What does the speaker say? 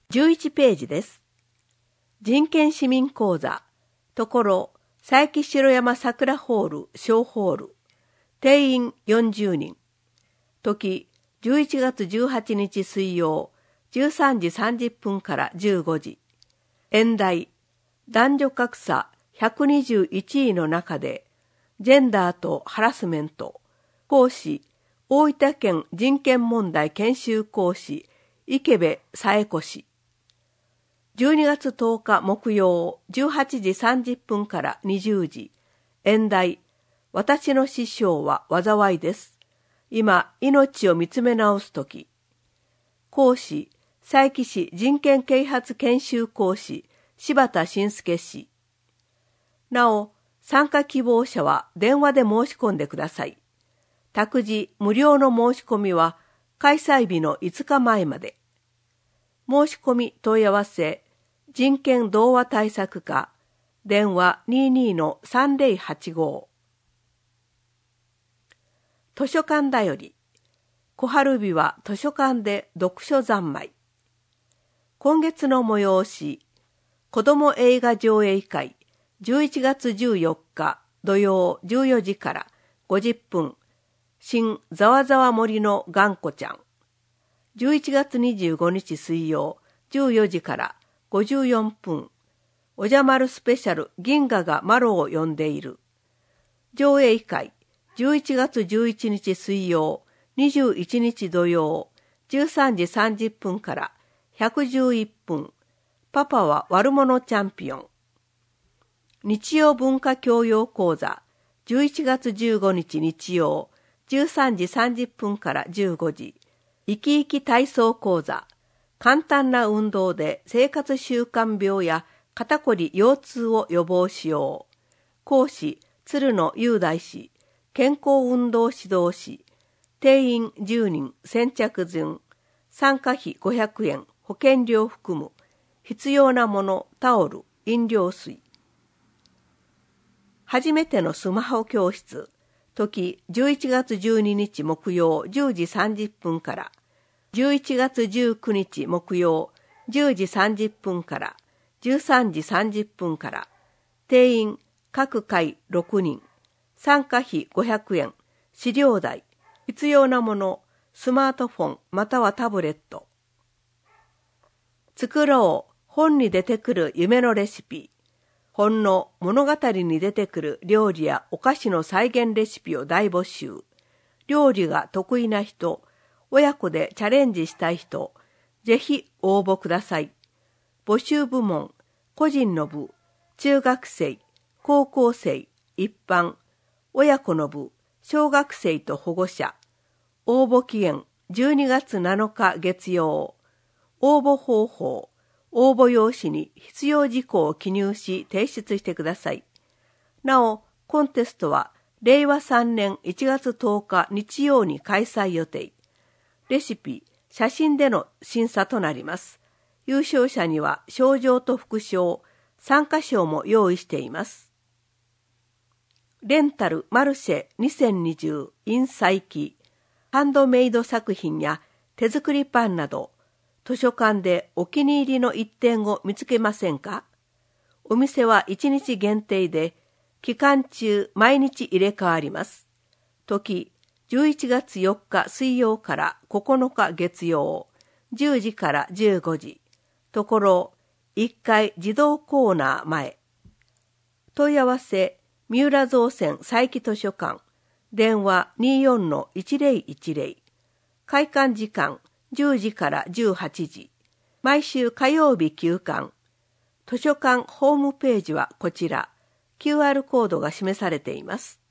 11ページです。人権市民講座、ところ、佐伯城山桜ホール小ホール、定員40人。時、11月18日水曜、13時30分から15時。演題、男女格差121位の中で、ジェンダーとハラスメント。講師、大分県人権問題研修講師、池部佐恵子氏。12月10日木曜、18時30分から20時。演題、私の師匠は災いです。今、命を見つめ直すとき。講師、佐伯市人権啓発研修講師、柴田伸介氏。なお、参加希望者は電話で申し込んでください。託児無料の申し込みは開催日の5日前まで。申し込み問い合わせ、人権同和対策課、電話 22-3085。図書館だより、小春日は図書館で読書三昧。今月の催し、子ども映画上映会、11月14日土曜14時から50分、新ざわざわ森のがんこちゃん。11月25日水曜14時から54分、おじゃまるスペシャル銀河がマロを呼んでいる。上映会、11月11日水曜、21日土曜、13時30分から111分、パパは悪者チャンピオン。日曜文化教養講座、11月15日日曜、13時30分から15時、生き生き体操講座、簡単な運動で生活習慣病や肩こり腰痛を予防しよう。講師、鶴野雄大氏、健康運動指導士、定員10人先着順、参加費500円、保険料含む、必要なもの、タオル、飲料水。初めてのスマホ教室、時11月12日木曜10時30分から、11月19日木曜10時30分から13時30分から、定員各回6人、参加費500円、資料代、必要なもの、スマートフォンまたはタブレット。作ろう、本に出てくる夢のレシピ。本の物語に出てくる料理やお菓子の再現レシピを大募集。料理が得意な人、親子でチャレンジしたい人、ぜひ応募ください。募集部門、個人の部、中学生、高校生、一般、親子の部、小学生と保護者。応募期限12月7日月曜。応募方法、応募用紙に必要事項を記入し提出してください。なお、コンテストは令和3年1月10日日曜に開催予定。レシピ、写真での審査となります。優勝者には賞状と副賞、参加賞も用意しています。レンタルマルシェ2020 in 佐伯、ハンドメイド作品や手作りパンなど、図書館でお気に入りの一点を見つけませんか？お店は1日限定で、期間中毎日入れ替わります。時、11月4日水曜から9日月曜、10時から15時。ところ、1階児童コーナー前。問い合わせ、三浦造船佐伯図書館。電話 24-1010。開館時間、10時から18時。毎週火曜日休館。図書館ホームページはこちら。QR コードが示されています。